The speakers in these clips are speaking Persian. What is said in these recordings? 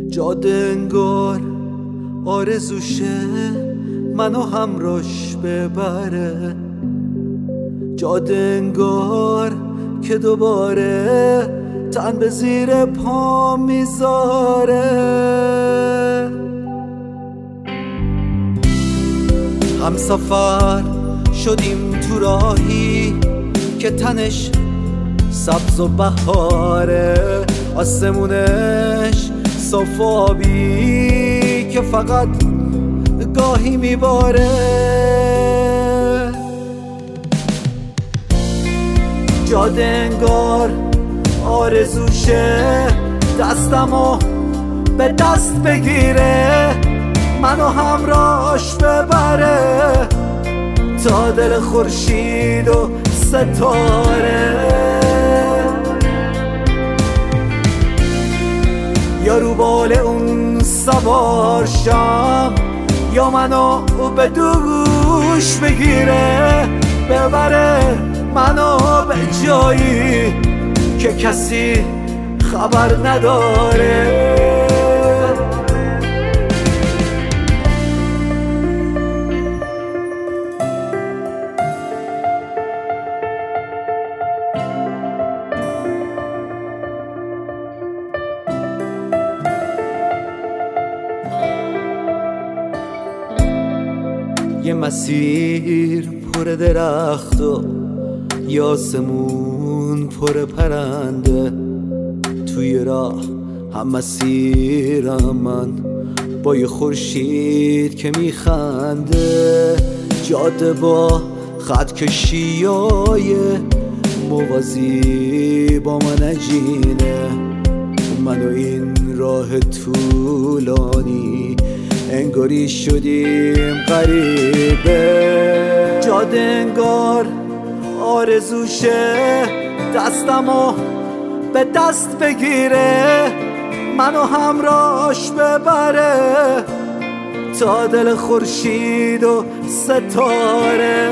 جاده انگار آرزوشه منو همراش ببره، جاده انگار که دوباره تن به زیر پا میذاره. همسفر شدیم تو راهی که تنش سبز و بهاره، آسمونش صاف و آبی که فقط گاهی میباره. جاده انگار آرزوشه دستمو به دست بگیره، منو همراش ببره تا دل خورشید و ستاره. یا رو بال اون سوار شم یا منو به دوش بگیره، ببره منو به جایی که کسی خبر نداره. یه مسیر پر درخت و یه آسمون پر پرنده، توی راه هم مسیرم من با یه خورشید که میخنده. جاده با خط کشیای موازی با من عجینه، من و این راه طولانی انگاری شدیم غریبه. جاده انگار آرزوشه دستمو به دست بگیره، منو همراش ببره تا دل خورشید و ستاره.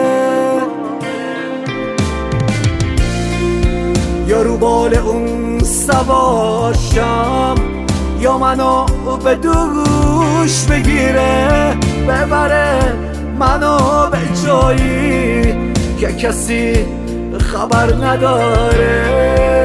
یا رو بال اون سوار شم یا منو به دوش بگیره، ببره منو به جایی که کسی خبر نداره.